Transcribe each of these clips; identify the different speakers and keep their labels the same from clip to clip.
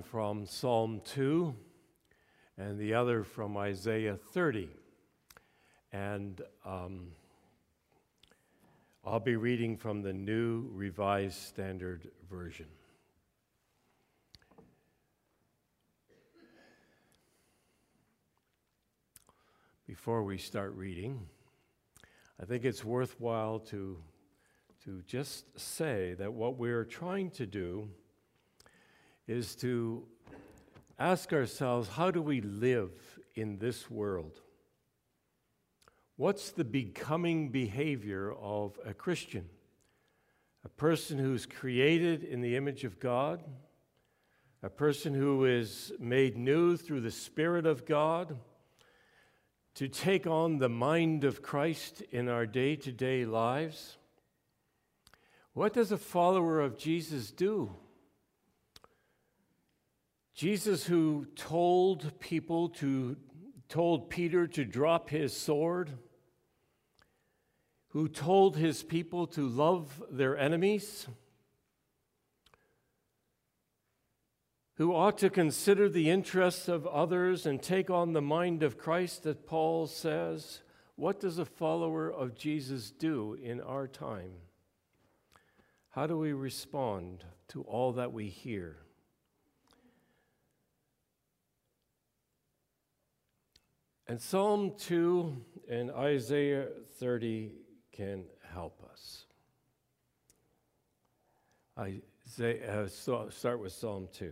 Speaker 1: from Psalm 2 and the other from Isaiah 30. And I'll be reading from the New Revised Standard Version. Before we start reading, I think it's worthwhile to just say that what we're trying to do is to ask ourselves, how do we live in this world? What's the becoming behavior of a Christian? A person who's created in the image of God, a person who is made new through the Spirit of God, to take on the mind of Christ in our day-to-day lives. What does a follower of Jesus do? Jesus, who told Peter to drop his sword, who told his people to love their enemies, who ought to consider the interests of others and take on the mind of Christ, that Paul says, what does a follower of Jesus do in our time? How do we respond to all that we hear? And Psalm 2 and Isaiah 30 can help us. Start with Psalm 2.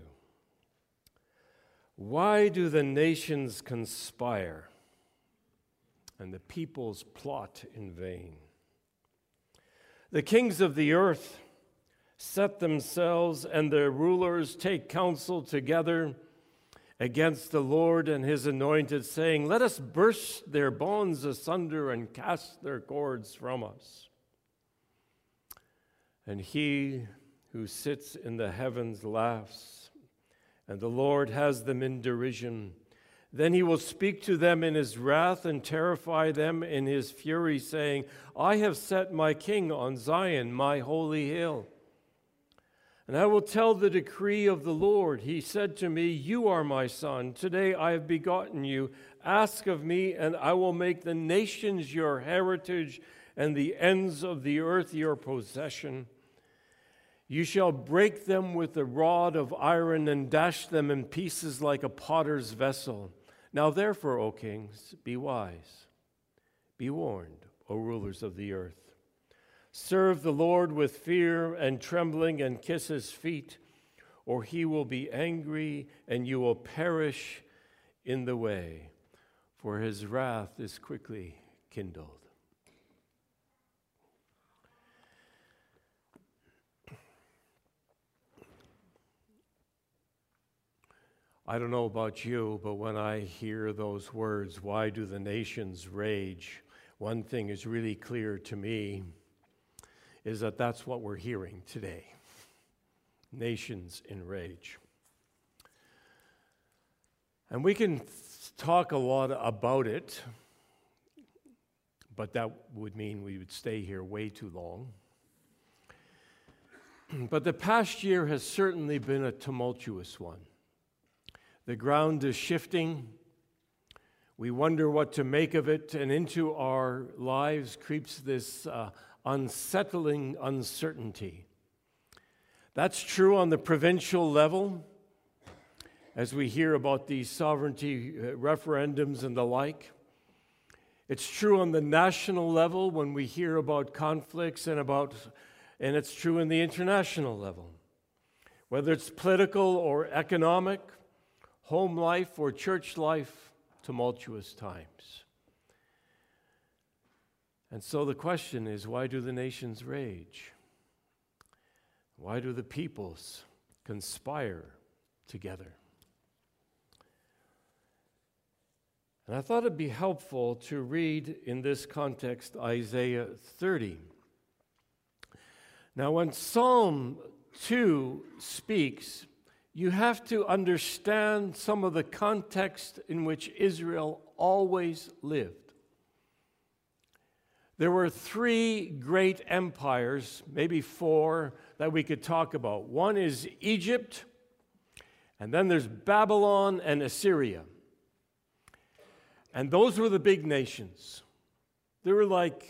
Speaker 1: Why do the nations conspire and the peoples plot in vain? The kings of the earth set themselves, and their rulers take counsel together against the Lord and his anointed, saying, let us burst their bonds asunder and cast their cords from us. And he who sits in the heavens laughs, and the Lord has them in derision. Then he will speak to them in his wrath and terrify them in his fury, saying, I have set my king on Zion, my holy hill. And I will tell the decree of the Lord. He said to me, you are my son. Today I have begotten you. Ask of me, and I will make the nations your heritage and the ends of the earth your possession. You shall break them with a rod of iron and dash them in pieces like a potter's vessel. Now therefore, O kings, be wise. Be warned, O rulers of the earth. Serve the Lord with fear and trembling, and kiss his feet, or he will be angry and you will perish in the way, for his wrath is quickly kindled. I don't know about you, but when I hear those words, why do the nations rage? One thing is really clear to me, is that that's what we're hearing today. Nations in rage. And we can talk a lot about it, but that would mean we would stay here way too long. But the past year has certainly been a tumultuous one. The ground is shifting. We wonder what to make of it, and into our lives creeps this unsettling uncertainty. That's true on the provincial level, as we hear about these sovereignty referendums and the like. It's true on the national level when we hear about conflicts and it's true in the international level. Whether it's political or economic, home life or church life, tumultuous times. And so the question is, why do the nations rage? Why do the peoples conspire together? And I thought it'd be helpful to read in this context Isaiah 30. Now, when Psalm 2 speaks, you have to understand some of the context in which Israel always lived. There were three great empires, maybe four, that we could talk about. One is Egypt, And then there's Babylon and Assyria. And those were the big nations. They were like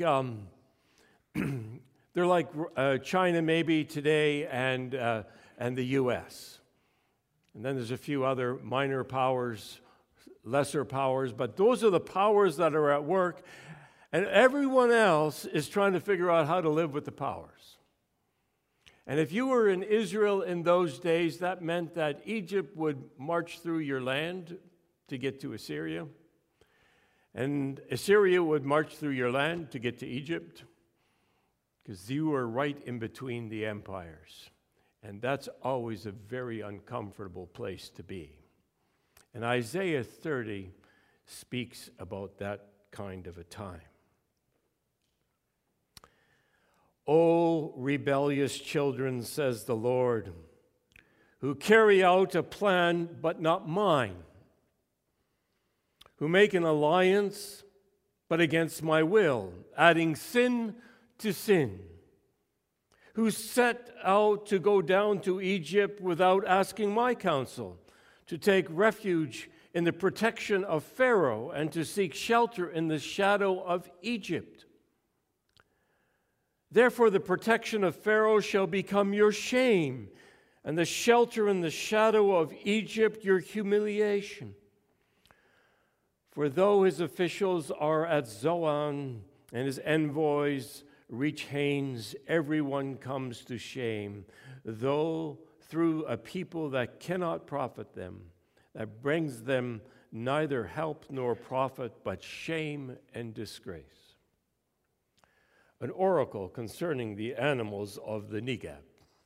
Speaker 1: China maybe today and the U.S. And then there's a few other minor powers, lesser powers, but those are the powers that are at work. And everyone else is trying to figure out how to live with the powers. And if you were in Israel in those days, that meant that Egypt would march through your land to get to Assyria. And Assyria would march through your land to get to Egypt, because you were right in between the empires. And that's always a very uncomfortable place to be. And Isaiah 30 speaks about that kind of a time. O rebellious children, says the Lord, who carry out a plan but not mine, who make an alliance but against my will, adding sin to sin, who set out to go down to Egypt without asking my counsel, to take refuge in the protection of Pharaoh and to seek shelter in the shadow of Egypt. Therefore, the protection of Pharaoh shall become your shame, and the shelter in the shadow of Egypt your humiliation. For though his officials are at Zoan and his envoys reach Hanes, everyone comes to shame, though through a people that cannot profit them, that brings them neither help nor profit, but shame and disgrace. An oracle concerning the animals of the Negeb.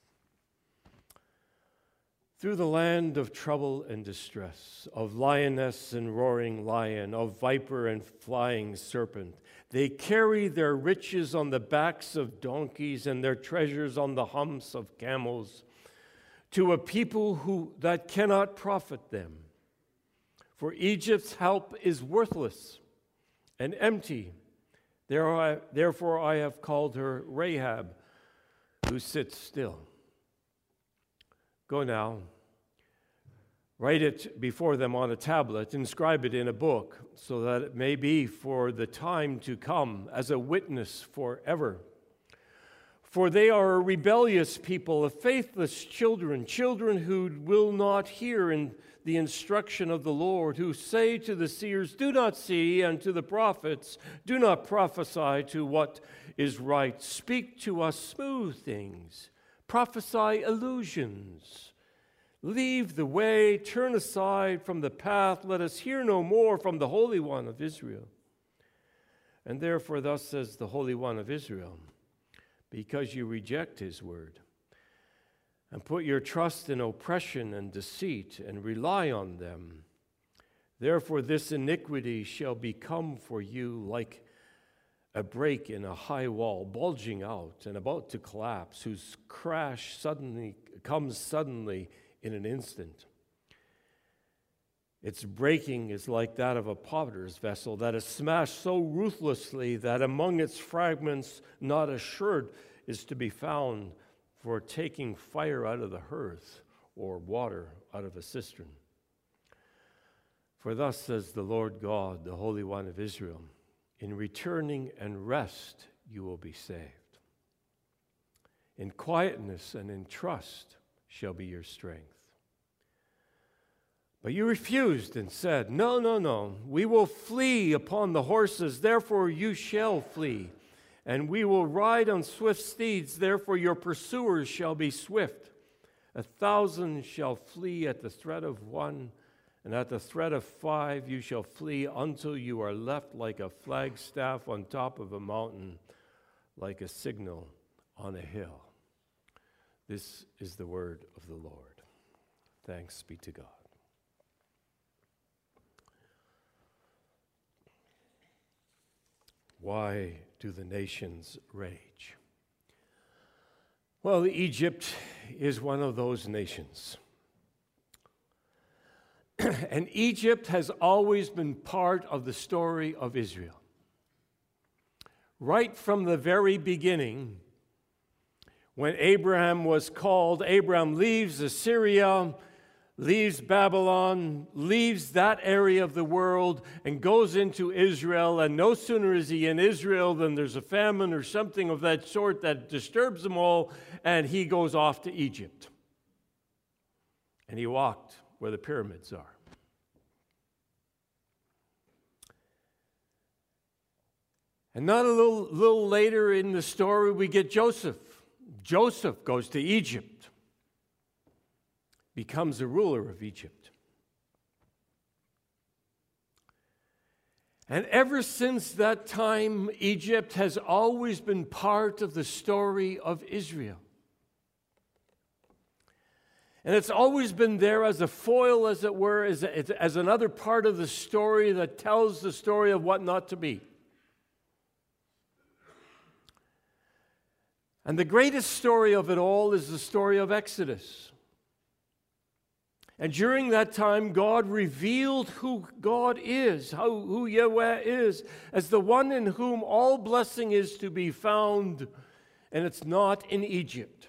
Speaker 1: Through the land of trouble and distress, of lioness and roaring lion, of viper and flying serpent, they carry their riches on the backs of donkeys and their treasures on the humps of camels, to a people that cannot profit them. For Egypt's help is worthless and empty. Therefore I have called her Rahab, who sits still. Go now, write it before them on a tablet, inscribe it in a book, so that it may be for the time to come as a witness forever. For they are a rebellious people, a faithless children, children who will not hear in the instruction of the Lord, who say to the seers, do not see, and to the prophets, do not prophesy to what is right. Speak to us smooth things, prophesy illusions. Leave the way, turn aside from the path, let us hear no more from the Holy One of Israel. And therefore thus says the Holy One of Israel, because you reject his word, and put your trust in oppression and deceit, and rely on them. Therefore this iniquity shall become for you like a break in a high wall, bulging out and about to collapse, whose crash comes suddenly in an instant. Its breaking is like that of a potter's vessel that is smashed so ruthlessly that among its fragments not a sherd is to be found for taking fire out of the hearth or water out of a cistern. For thus says the Lord God, the Holy One of Israel, in returning and rest you will be saved. In quietness and in trust shall be your strength. But you refused and said, no, we will flee upon the horses, therefore you shall flee. And we will ride on swift steeds, therefore your pursuers shall be swift. 1,000 shall flee at the threat of one, and at the threat of 5 you shall flee until you are left like a flagstaff on top of a mountain, like a signal on a hill. This is the word of the Lord. Thanks be to God. Why do the nations rage? Well, Egypt is one of those nations. And Egypt has always been part of the story of Israel. Right from the very beginning, when Abraham was called, Abraham leaves Assyria, leaves Babylon, leaves that area of the world, and goes into Israel. And no sooner is he in Israel than there's a famine or something of that sort that disturbs them all, and he goes off to Egypt. And he walked where the pyramids are. And not a little later in the story, we get Joseph. Joseph goes to Egypt, becomes the ruler of Egypt. And ever since that time, Egypt has always been part of the story of Israel. And it's always been there as a foil, as it were, as another part of the story that tells the story of what not to be. And the greatest story of it all is the story of Exodus. And during that time, God revealed who God is, who Yahweh is, as the one in whom all blessing is to be found, and it's not in Egypt.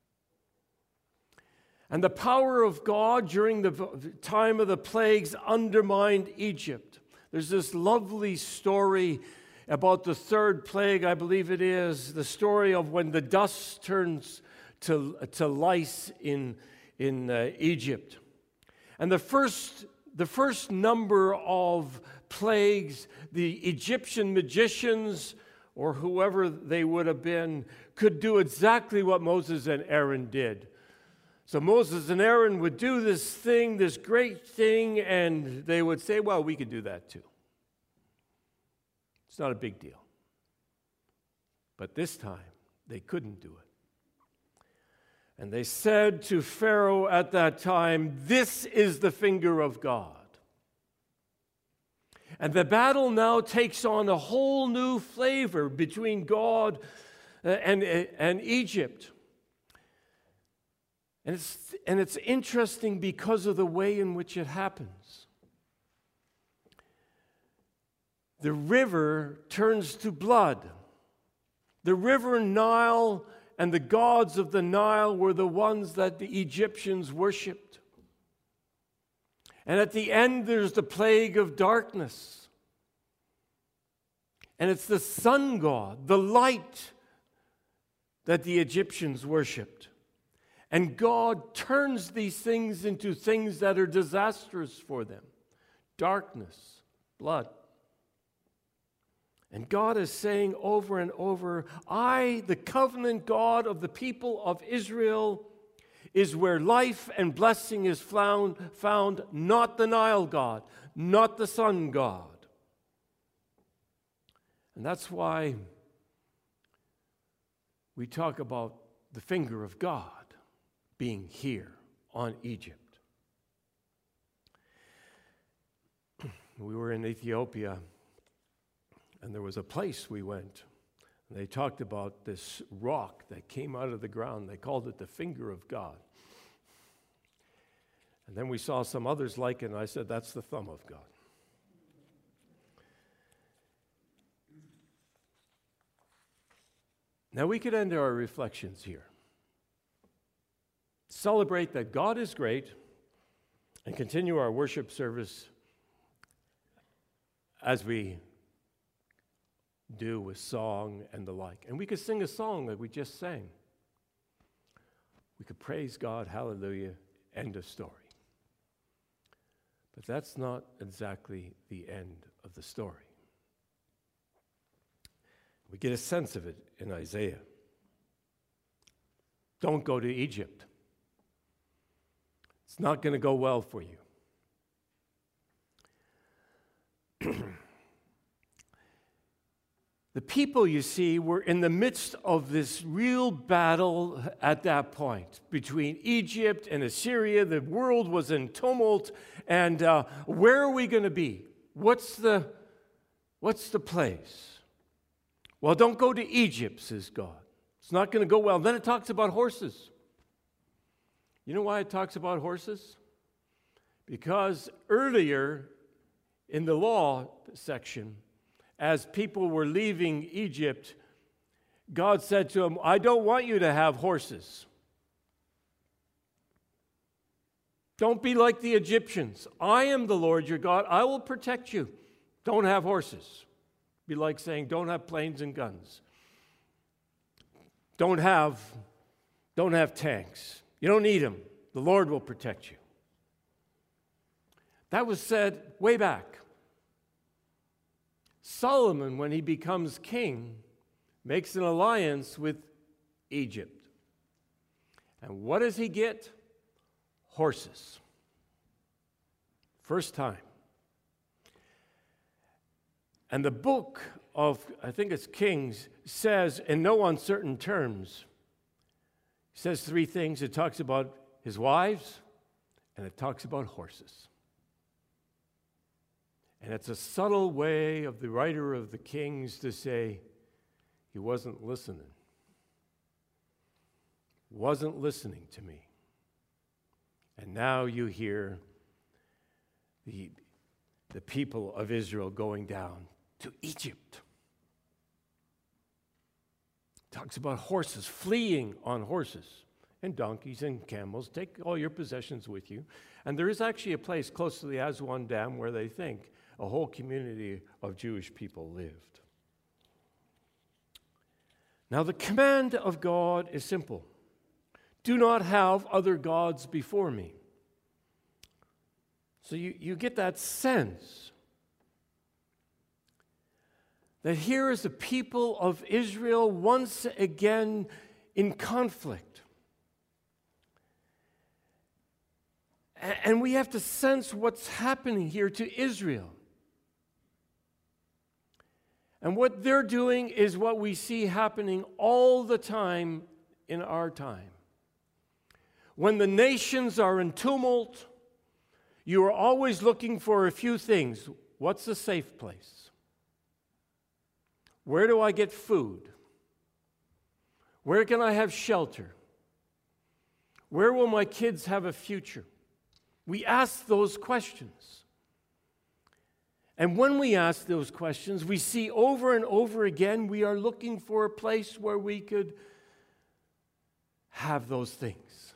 Speaker 1: And the power of God during the time of the plagues undermined Egypt. There's this lovely story about the third plague, I believe it is, the story of when the dust turns to lice in Egypt. And the first number of plagues, the Egyptian magicians, or whoever they would have been, could do exactly what Moses and Aaron did. So Moses and Aaron would do this thing, this great thing, and they would say, well, we could do that too. It's not a big deal. But this time, they couldn't do it. And they said to Pharaoh at that time, this is the finger of God. And the battle now takes on a whole new flavor between God and Egypt. And it's interesting because of the way in which it happens. The river turns to blood. The river Nile and the gods of the Nile were the ones that the Egyptians worshipped. And at the end, there's the plague of darkness. And it's the sun god, the light, that the Egyptians worshipped. And God turns these things into things that are disastrous for them. Darkness, blood. And God is saying over and over, I, the covenant God of the people of Israel, is where life and blessing is found, not the Nile God, not the sun God. And that's why we talk about the finger of God being here on Egypt. We were in Ethiopia, and there was a place we went. And they talked about this rock that came out of the ground. They called it the finger of God. And then we saw some others like it, and I said, that's the thumb of God. Now we could end our reflections here. Celebrate that God is great, and continue our worship service as we do with song and the like. And we could sing a song like we just sang. We could praise God, hallelujah, end of story. But that's not exactly the end of the story. We get a sense of it in Isaiah. Don't go to Egypt. It's not going to go well for you. The people, you see, were in the midst of this real battle at that point between Egypt and Assyria. The world was in tumult, and where are we going to be? What's the place? Well, don't go to Egypt, says God. It's not going to go well. Then it talks about horses. You know why it talks about horses? Because earlier in the law section, as people were leaving Egypt, God said to them, I don't want you to have horses. Don't be like the Egyptians. I am the Lord your God. I will protect you. Don't have horses. Be like saying, don't have planes and guns. Don't have tanks. You don't need them. The Lord will protect you. That was said way back. Solomon, when he becomes king, makes an alliance with Egypt. And what does he get? Horses. First time. And the book of, I think it's Kings, says in no uncertain terms, it says three things. It talks about his wives, and it talks about horses. And it's a subtle way of the writer of the Kings to say he wasn't listening. Wasn't listening to me. And now you hear the people of Israel going down to Egypt. Talks about horses, fleeing on horses and donkeys and camels. Take all your possessions with you. And there is actually a place close to the Aswan Dam where they think a whole community of Jewish people lived. Now, the command of God is simple. Do not have other gods before me. So you get that sense that here is the people of Israel once again in conflict. And we have to sense what's happening here to Israel. And what they're doing is what we see happening all the time in our time. When the nations are in tumult, you are always looking for a few things. What's a safe place? Where do I get food? Where can I have shelter? Where will my kids have a future? We ask those questions. And when we ask those questions, we see over and over again we are looking for a place where we could have those things.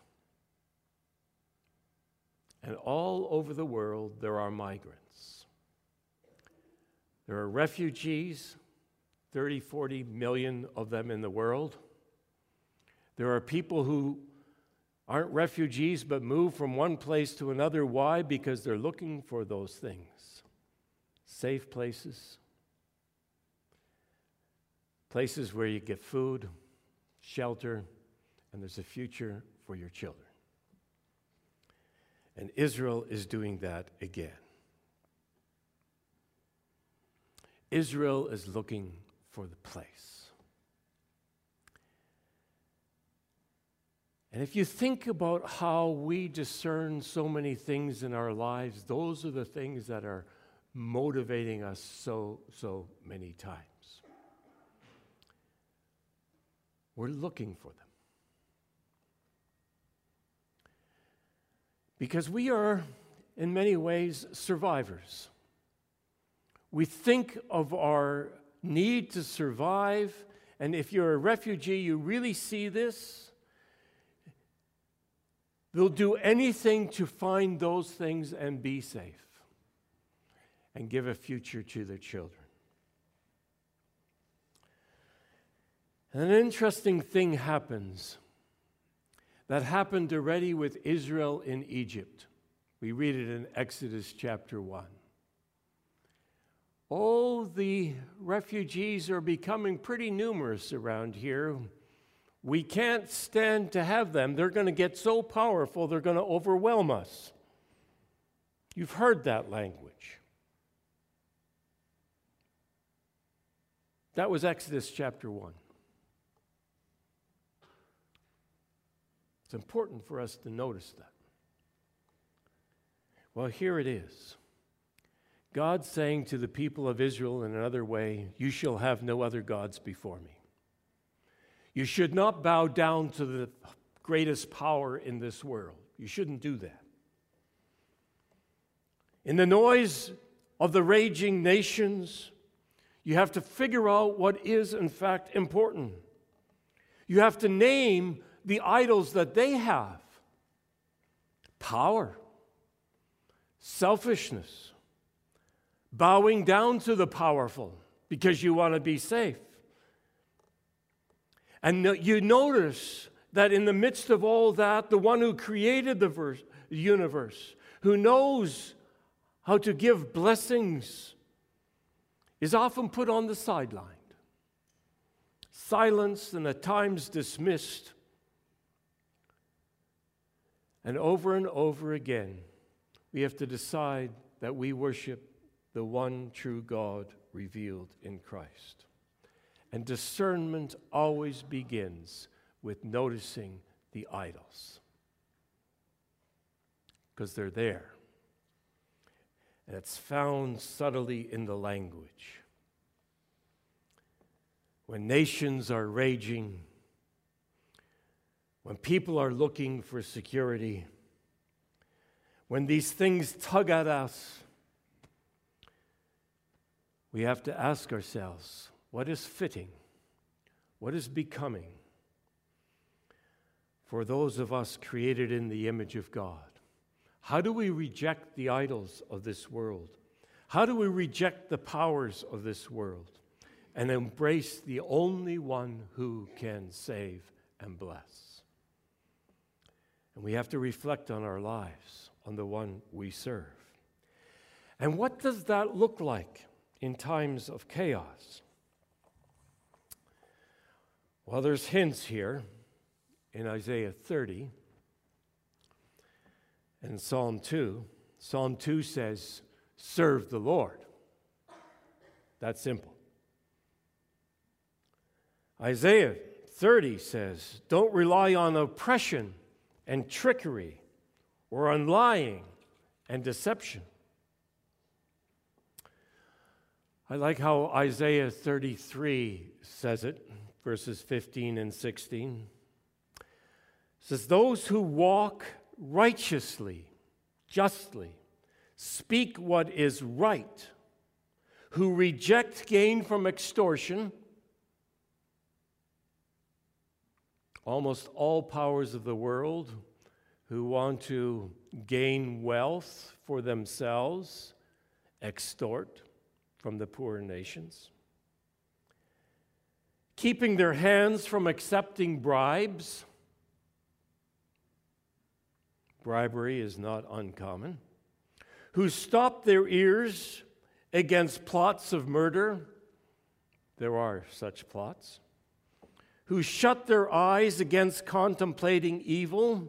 Speaker 1: And all over the world, there are migrants. There are refugees, 30, 40 million of them in the world. There are people who aren't refugees but move from one place to another. Why? Because they're looking for those things. Safe places. Places where you get food, shelter, and there's a future for your children. And Israel is doing that again. Israel is looking for the place. And if you think about how we discern so many things in our lives, those are the things that are motivating us so many times. We're looking for them. Because we are, in many ways, survivors. We think of our need to survive, and if you're a refugee, you really see this. They'll do anything to find those things and be safe and give a future to their children. And an interesting thing happens that happened already with Israel in Egypt. We read it in Exodus chapter 1. Oh, the refugees are becoming pretty numerous around here. We can't stand to have them. They're going to get so powerful, they're going to overwhelm us. You've heard that language. That was Exodus chapter 1. It's important for us to notice that. Well, here it is. God saying to the people of Israel in another way, "You shall have no other gods before me." You should not bow down to the greatest power in this world. You shouldn't do that. In the noise of the raging nations, you have to figure out what is, in fact, important. You have to name the idols that they have. Power. selfishness, bowing down to the powerful because you want to be safe. And you notice that in the midst of all that, the one who created the universe, who knows how to give blessings, is often put on the sideline, silenced and at times dismissed. And over again, we have to decide that we worship the one true God revealed in Christ. And discernment always begins with noticing the idols, because they're there. And it's found subtly in the language. When nations are raging, when people are looking for security, when these things tug at us, we have to ask ourselves, what is fitting? What is becoming for those of us created in the image of God? How do we reject the idols of this world? How do we reject the powers of this world and embrace the only one who can save and bless? And we have to reflect on our lives, on the one we serve. And what does that look like in times of chaos? Well, there's hints here in Isaiah 30 and Psalm 2. Psalm 2 says, serve the Lord. That's simple. Isaiah 30 says, don't rely on oppression and trickery or on lying and deception. I like how Isaiah 33 says it, verses 15 and 16. It says, those who walk righteously, justly, speak what is right, who reject gain from extortion, almost all powers of the world who want to gain wealth for themselves, extort from the poor nations, keeping their hands from accepting bribes. Bribery is not uncommon. Who stop their ears against plots of murder. There are such plots. Who shut their eyes against contemplating evil.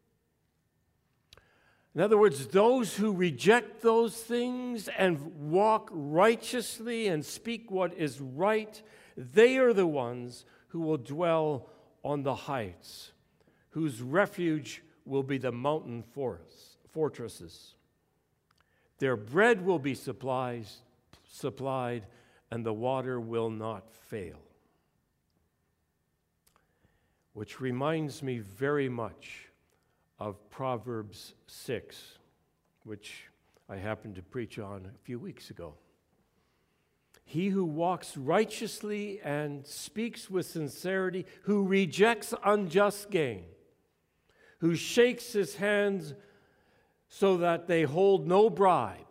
Speaker 1: In other words, those who reject those things and walk righteously and speak what is right, they are the ones who will dwell on the heights, whose refuge will be the mountain fortresses. Their bread will be supplied, and the water will not fail. Which reminds me very much of Proverbs 6, which I happened to preach on a few weeks ago. He who walks righteously and speaks with sincerity, who rejects unjust gain, who shakes his hands so that they hold no bribe,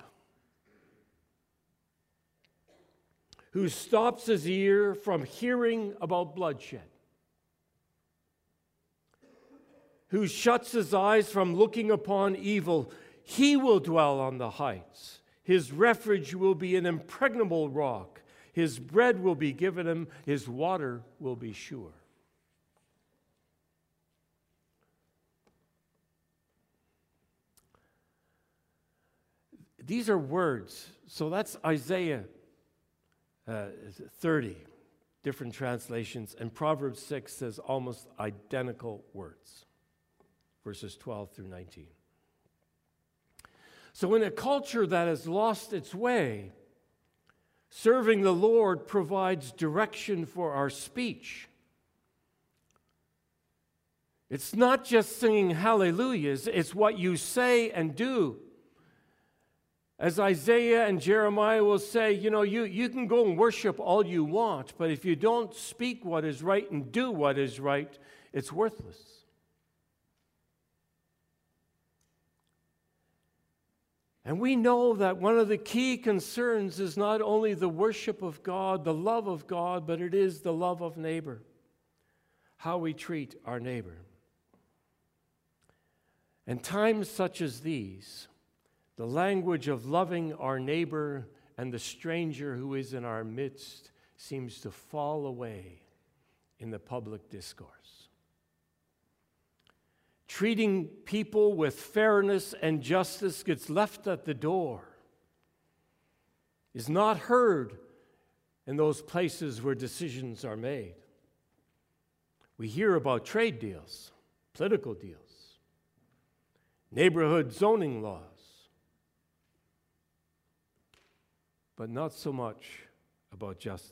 Speaker 1: who stops his ear from hearing about bloodshed, who shuts his eyes from looking upon evil, he will dwell on the heights. His refuge will be an impregnable rock. His bread will be given him. His water will be sure. These are words. So that's Isaiah 30, different translations. And Proverbs 6 says almost identical words, verses 12 through 19. So in a culture that has lost its way, serving the Lord provides direction for our speech. It's not just singing hallelujahs, it's what you say and do. As Isaiah and Jeremiah will say, you can go and worship all you want, but if you don't speak what is right and do what is right, it's worthless. And we know that one of the key concerns is not only the worship of God, the love of God, but it is the love of neighbor, how we treat our neighbor. And times such as these, the language of loving our neighbor and the stranger who is in our midst seems to fall away in the public discourse. Treating people with fairness and justice gets left at the door, is not heard in those places where decisions are made. We hear about trade deals, political deals, neighborhood zoning laws, but not so much about justice.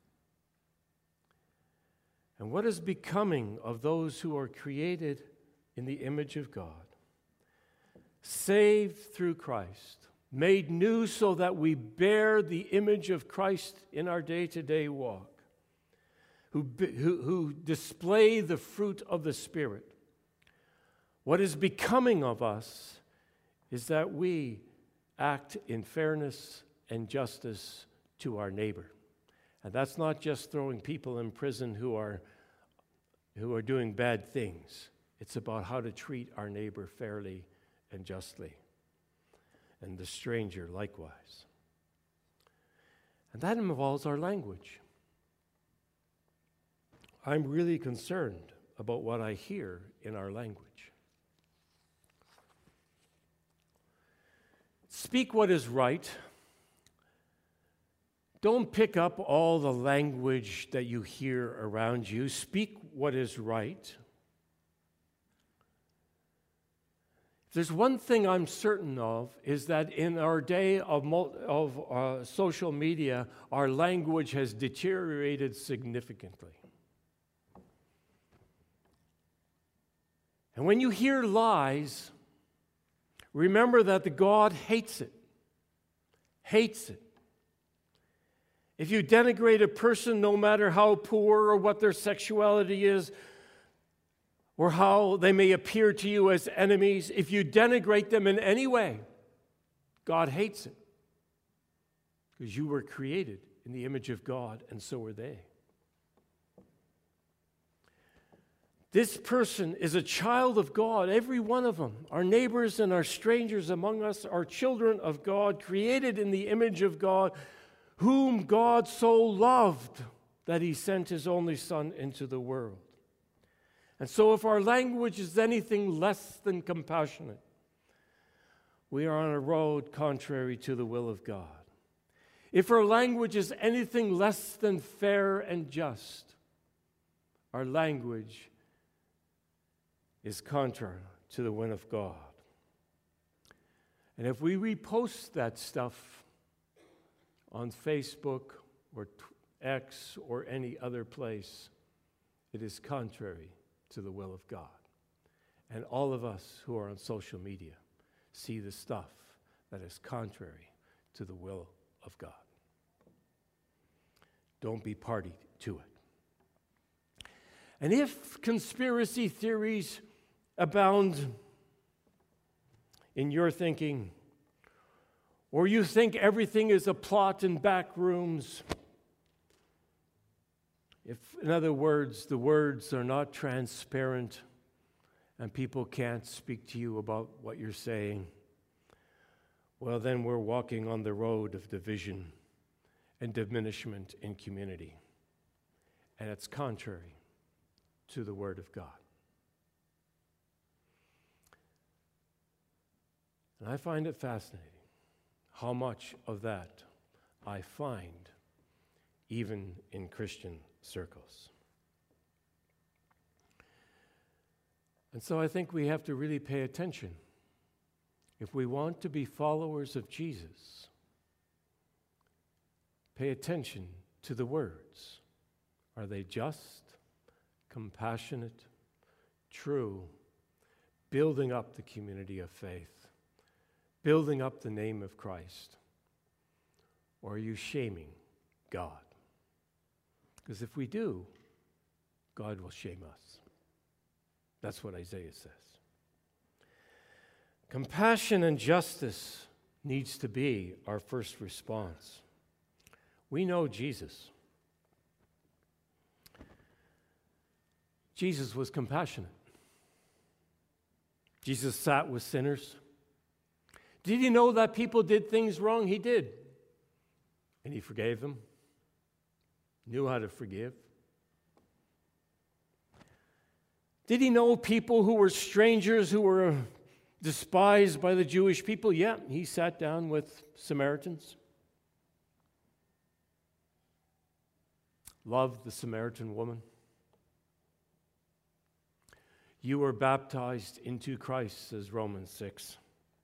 Speaker 1: And what is becoming of those who are created in the image of God, saved through Christ, made new so that we bear the image of Christ in our day-to-day walk, who display the fruit of the Spirit? What is becoming of us is that we act in fairness and justice to our neighbor. And that's not just throwing people in prison who are doing bad things. It's about how to treat our neighbor fairly and justly, and the stranger likewise. And that involves our language. I'm really concerned about what I hear in our language. Speak what is right. Don't pick up all the language that you hear around you. Speak what is right. If there's one thing I'm certain of, is that in our day of social media, our language has deteriorated significantly. And when you hear lies, remember that the God hates it. Hates it. If you denigrate a person, no matter how poor or what their sexuality is, or how they may appear to you as enemies, if you denigrate them in any way, God hates it. Because you were created in the image of God, and so were they. This person is a child of God, every one of them. Our neighbors and our strangers among us are children of God, created in the image of God, whom God so loved that he sent his only Son into the world. And so if our language is anything less than compassionate, we are on a road contrary to the will of God. If our language is anything less than fair and just, our language is contrary to the will of God. And if we repost that stuff on Facebook or X or any other place, it is contrary to the will of God. And all of us who are on social media see the stuff that is contrary to the will of God. Don't be party to it. And if conspiracy theories abound in your thinking, or you think everything is a plot in back rooms, if, in other words, the words are not transparent and people can't speak to you about what you're saying, well, then we're walking on the road of division and diminishment in community. And it's contrary to the Word of God. And I find it fascinating how much of that I find even in Christian circles. And so I think we have to really pay attention. If we want to be followers of Jesus, pay attention to the words. Are they just, compassionate, true, building up the community of faith, building up the name of Christ? Or are you shaming God? Because if we do, God will shame us. That's what Isaiah says. Compassion and justice needs to be our first response. We know Jesus. Jesus was compassionate. Jesus sat with sinners. Did he know that people did things wrong? He did. And he forgave them. Knew how to forgive. Did he know people who were strangers, who were despised by the Jewish people? Yeah, he sat down with Samaritans. Loved the Samaritan woman. You were baptized into Christ, says Romans 6.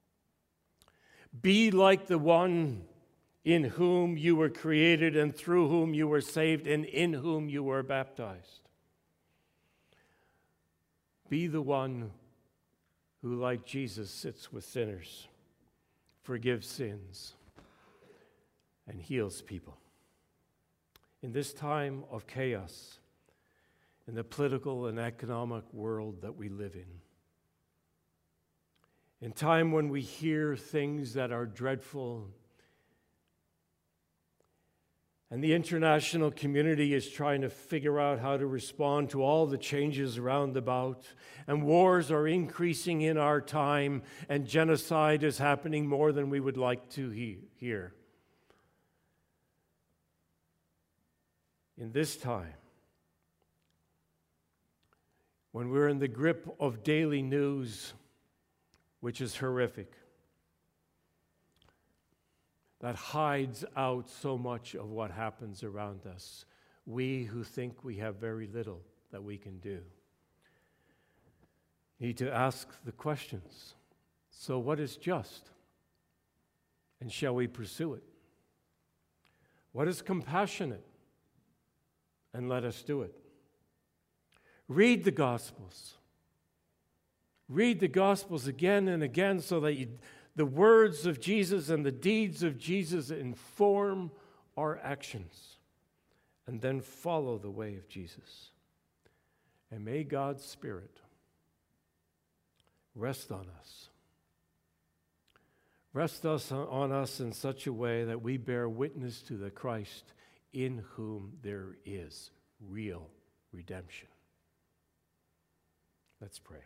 Speaker 1: Be like the one in whom you were created and through whom you were saved and in whom you were baptized. Be the one who, like Jesus, sits with sinners, forgives sins, and heals people. In this time of chaos, in the political and economic world that we live in time when we hear things that are dreadful, and the international community is trying to figure out how to respond to all the changes around about, and wars are increasing in our time, and genocide is happening more than we would like to hear. In this time, when we're in the grip of daily news, which is horrific, that hides out so much of what happens around us, we who think we have very little that we can do need to ask the questions. So what is just? And shall we pursue it? What is compassionate? And let us do it. Read the Gospels. Read the Gospels again and again so that the words of Jesus and the deeds of Jesus inform our actions. And then follow the way of Jesus. And may God's Spirit rest on us. Rest on us in such a way that we bear witness to the Christ in whom there is real redemption. Let's pray.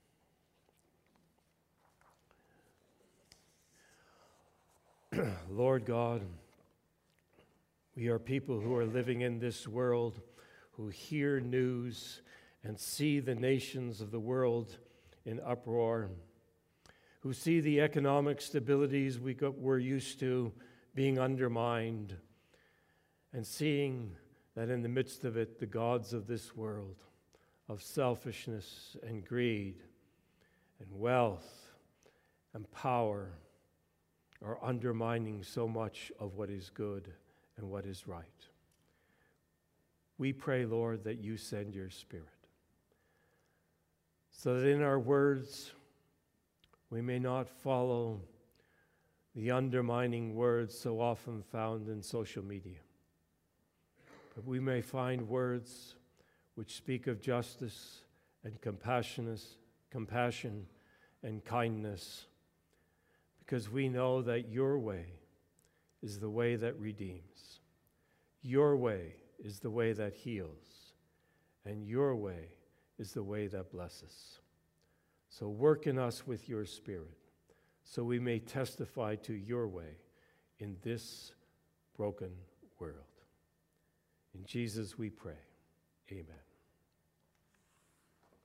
Speaker 1: Lord God, we are people who are living in this world, who hear news and see the nations of the world in uproar, who see the economic stabilities we're used to being undermined, and seeing that in the midst of it, the gods of this world, of selfishness and greed and wealth and power, are undermining so much of what is good and what is right. We pray, Lord, that you send your Spirit, so that in our words we may not follow the undermining words so often found in social media, but we may find words which speak of justice and compassion and kindness, because we know that your way is the way that redeems. Your way is the way that heals. And your way is the way that blesses. So work in us with your Spirit, so we may testify to your way in this broken world. In Jesus we pray. Amen.